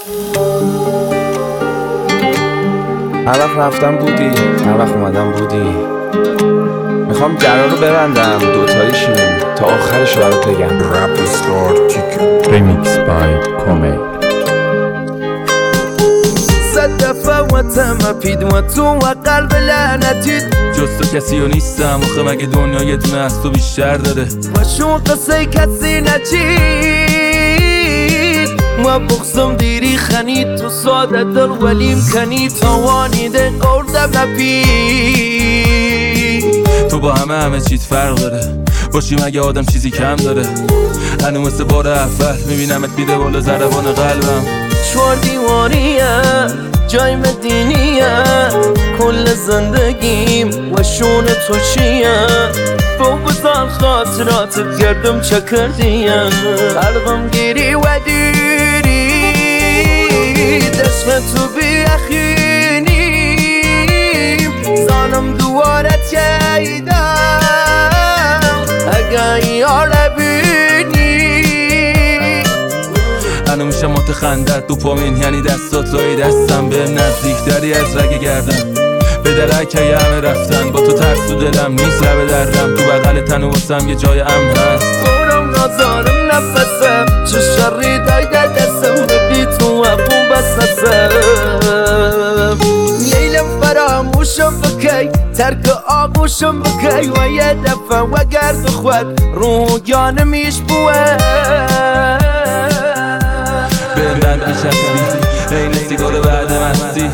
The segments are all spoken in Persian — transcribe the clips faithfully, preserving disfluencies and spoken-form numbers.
هر وقت رفتم بودی، هر وقت اومدم بودی. میخوام درا رو ببندم دوتاییشون تا آخرش برات بگم. Remix by Kome. صد دفعه و تمپید و تو و قلب لعنتید جز تو کسی و نیستم آخه مگه دنیا یه دونه از تو بیشتر داره و شو قصه کسی نچید ما بخصم دیری خنید تو ساده دل ولیم کنی توانیده قردم نپید تو با همه همه چیت فرق داره باشی مگه آدم چیزی کم داره هنو مثل بار اول میبینمت میده بالا ضربان قلبم چور دیواریه جای مدینیه کل زندگیم و شون تو چیه بگذار خاطراتت گردم چه کردیم قلبم گیری و دیری دست تو بیخینیم زانم دوارت یایدم اگه یاره بینی هنو میشه مات خندت دوپامین یعنی دستات لای دستم بهم نزدیکتری از رگ گردم به درک یه همه رفتن با تو ترس تو دلم نیست لب دردم تو بغل تن و واسم یه جای امن هست خورم نازارم نفسم چه شری دایده دستم ببی تو و بوم بسنسم نیلم فراموشم بکی ترک آغوشم بکی و یه دفعه و گرد خود رو جانمیش بوه بهم بند میچسبی این سیگار بعد مستی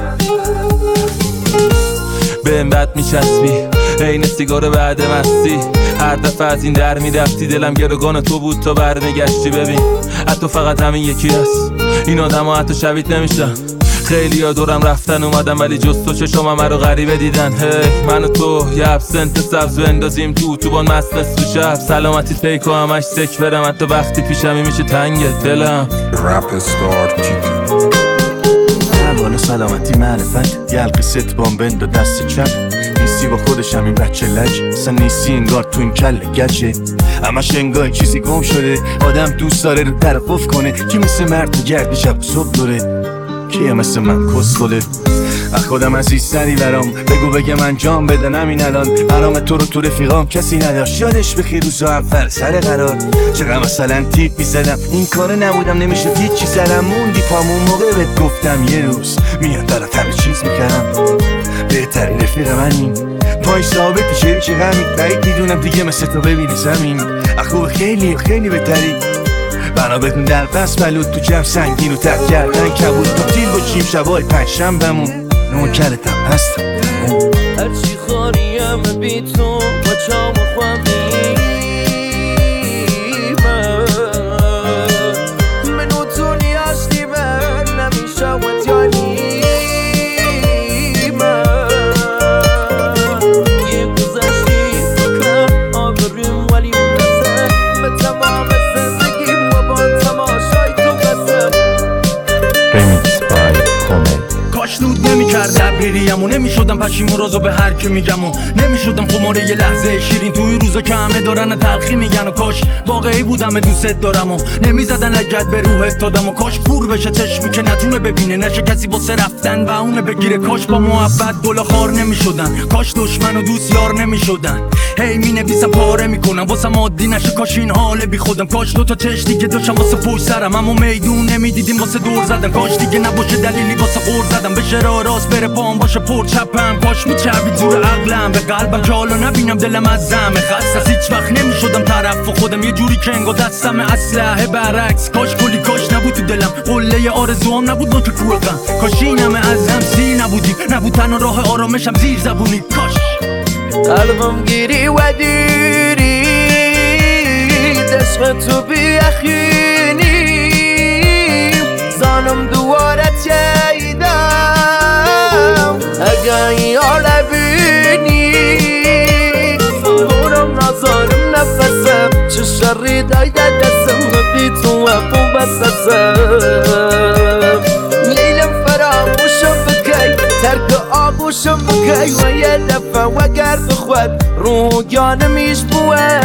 بهم بد میچسبی این سیگار بعد مستی هر دفعه از این در میرفتی دلم گروگان تو بود تا برمیگشتی ببین حتی فقط همین یکی هست این آدم ها حتی شبیت نمیشن خیلی ها دورم رفتن اومدم ولی جز تو چشم همه رو غریبه دیدن هی من و تو یه ابسنت سبز بندازیم تو اتوبان مست نصف شب سلامتی پیک و همش سک برم حتی وقتی پیشمی میشه تنگ دلم بالا سلامتی معرفت یلقی ست بام بند و دست چپ نیستی با خودشم این بچه لج اصلا نیستی انگار تو این کل گچه همش انگار چیزی گم شده آدم دوست داره رو طرف کنه کی مثل مرد تو گردی شب صبح دوره کیه مثل من کسخله از خودم عزیزتری برام بگو بگه من جام بدنم این الان برام تو رو تو رفیقام کسی نداشت یادش بخیر روزا اول سر قرار چقدر مثلا تیپ میزدم این کاره نبودم نمیشه هیچی سرم موندی پامون موقع بهت گفتم یه روز میاد برات همه چیز میکردم بهترین رفیق منیم پای ثابتی شریک غمی بعید میدونم دیگه مثل تو ببینی زمین اخوب خیلی خیلی بهتری بنا بهتون در پس بلود تو جمع سنگین و تک کردن کبود تبدیل باشیم شبای پنجشنبه‌مون نوکرتم هستم هرچی خاریم بی تو با چام و خواهیم منو تو نیاشتی من نمیشه و تیانیم یه گذشتی بکن آبریم ولی بسه به تمام زندگیم و با تماشای تو بسه Remix by Kome. کاش نود نمی کرد لبریریم و نمی شدم پشیمون رازو به هر که میگم و نمی شدم خماره یه لحظه شیرین توی روزا که همه دارن تلخی میگن و کاش واقعی بودم دوست دارم و نمی زدن لگت به روحت دادم و کاش پور بشه چشمی که نتونه ببینه نشه کسی واسه رفتن و اونه بگیره کاش با محبت گل خار نمی شدن کاش دشمن و دوست یار نمی شدن هی می نویسم پاره میکنم واسه عادی نشه کاش این حال بی خودم کاش دو تا چش دیگه داشتم واسه پشت سرم اما میدون نمیدیدیم واسه دور زدن کاش دیگه نباشه دلیلی واسه غور زدم بشه راه راست بره پام باشه پر چپم کاش میچربید زور عقلم به قلبم که حالا نبینم دلم از زمه خسته از هیچ وقت نمیشدم طرف خودم یه جوری که انگار دستم اسلحه برعکس کاش کلی کاش نبود تو دلم قله آرزوام نبود نوک کوهقم کاش این همه از هم سی نبودیم نبود تنها راه آرامشم زیر زبونی کاش قلبم گیری و دیری دست تو بیخینیم زانم دوارت یایدم اگه یاره بینی خورم نازارم نفسم چه شری دایده دستم بی تو و بوم بسنسم لیلم فراموشم بکی ترک آغوشم بکی و یه دفعه و گرد خود رو جانمیش بوه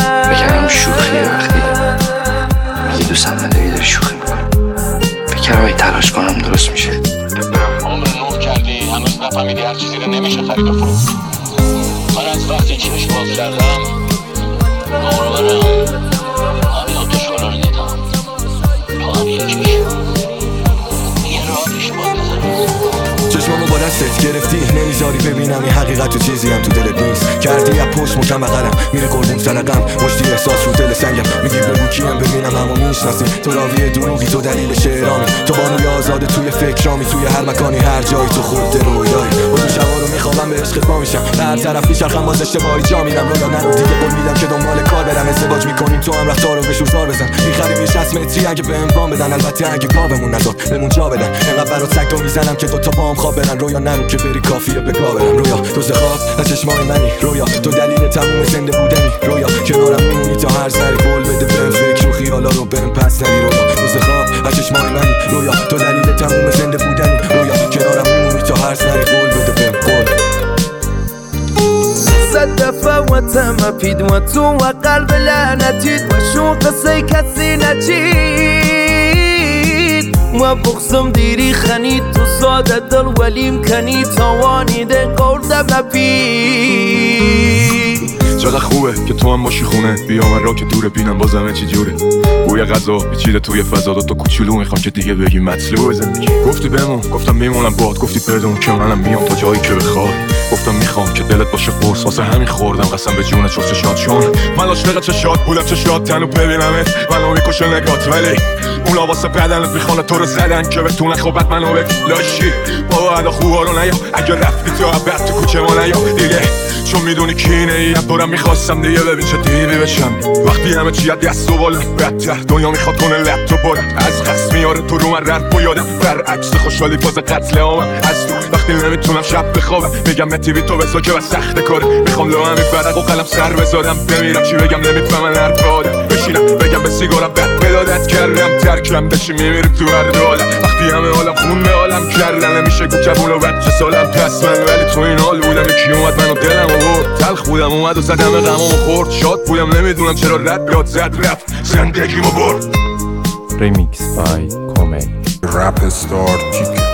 بکرم شوخی وقتی میگی دوستم نداری داری شوخی میکنی بکرم درست میشه. عمر نور کردی هنوز نفهمیدی هر چیزی رو نمیشه خرید و فروخت. من از وقتی چشم باز کردم دور و برم همین آتش‌ها رو دیدم. تو هم یکیش یه راه پیش باز بزنم. چشمامو با دستت گرفتی نمیذاری ببینم این حقیقت تو چیزی هم تو دلت نیست. کردی از پشت مکم بغلم میره قربون سرقم مشتی احساس رو دل سنگم. میگی بگو کیم ببینم همو میشناسی. تو راوی دروغی تو دلیل شعرامی. تو بانوی آزاده توی فکرامی. توی هر مکانی هر جایی تو خود رویایی. با تو شبا رو میخوابم به عشقت پا میشم. هر طرف میچرخم باز اشتباهی جا میرم. رویا نرو دیگه قول میدم که دنبال کار برم. ازدواج میکنیم تو هم رفتار رو بشور زار بزن. میخریم یه شصت متری اگه بهم وام بدن. البته اگه گاومون نذار بمون جا بدن. انقدر برات سگدو میزنم که دو تا پام خواب برن. رویا نرو که بری کافیه به گا برم. رویا تو خواب از چشمای منی. رویا تو دلیل تموم زنده بودنی. رویا کنارم میمونی تا هر سری قول بده بهم فکر و خیالا رو بهم پس نری. رویا تو خواب از چشمای منی. رویا تو دلیل تموم زنده بودنی. رویا کنارم میمونی تا هر سری قول بده بهم قول. صد دفعه و تمپید و تو و قلب لعنتید و شو قصه کسی نچید و بغزم دیری خنید تو ساده دل ولیم کنی توانیده قرده بپید. چقدر خوبه که تو هم باشی خونه. بیا من را که دوره بینم بازمه چی جوره. بوی غذا پیچیده توی فضا. دو تا کوچولو میخوام که دیگه بگی مطلوب زندگی. گفتی بمون گفتم میمونم باد. گفتی بدون که منم میام تا جایی که بخوای. گفتم میخوام که دلت باشه قرص. واسه همین خوردم قسم به جون چوست شاد. چون من عاشق چشات بودم چشات تنو ببینمت. منو میکشه نگات ولی اونا واسه بدنت میخوان تو رو زدن که بتونن خوبت منو بلاشی. بابا ادا خوبا رو نیا. اگه رفتی تو بعد تو کوچه ما نیا دیگه. چون میدونی کینه ای دورم میخواستم دیگه ببین چه دیوی بشم. وقتی همه چی از دست و بالا بدتر دنیا میخواد کنه لب تو برم. از قصد میاره تو رو من رد یادم. برعکس خوشحالی باز قتل عامم. از تو وقتی نمیتونم شب بخوابم میگم به تیوی تو بسا که بس سخت کاره. میخوام لو همین فرق و قلم سر بذارم. بمیرم چی بگم نمیفهمن حرف آدم. بشینم بگم به سیگارم بد بدادت کردم. ترکم بشی میمیریم تو هر دالم. وقتی همه عالم خون به عالم کردن نمیشه گو جوون و بچه سالم پس من. ولی تو این حال بودم یکی اومد منو دلم آورد. تلخ بودم اومد و زدم غمامو خورد. شاد بودم نمیدونم چرا رد بیاد زد رفت زندگیمو برد. Remix by Komei. Rap star T K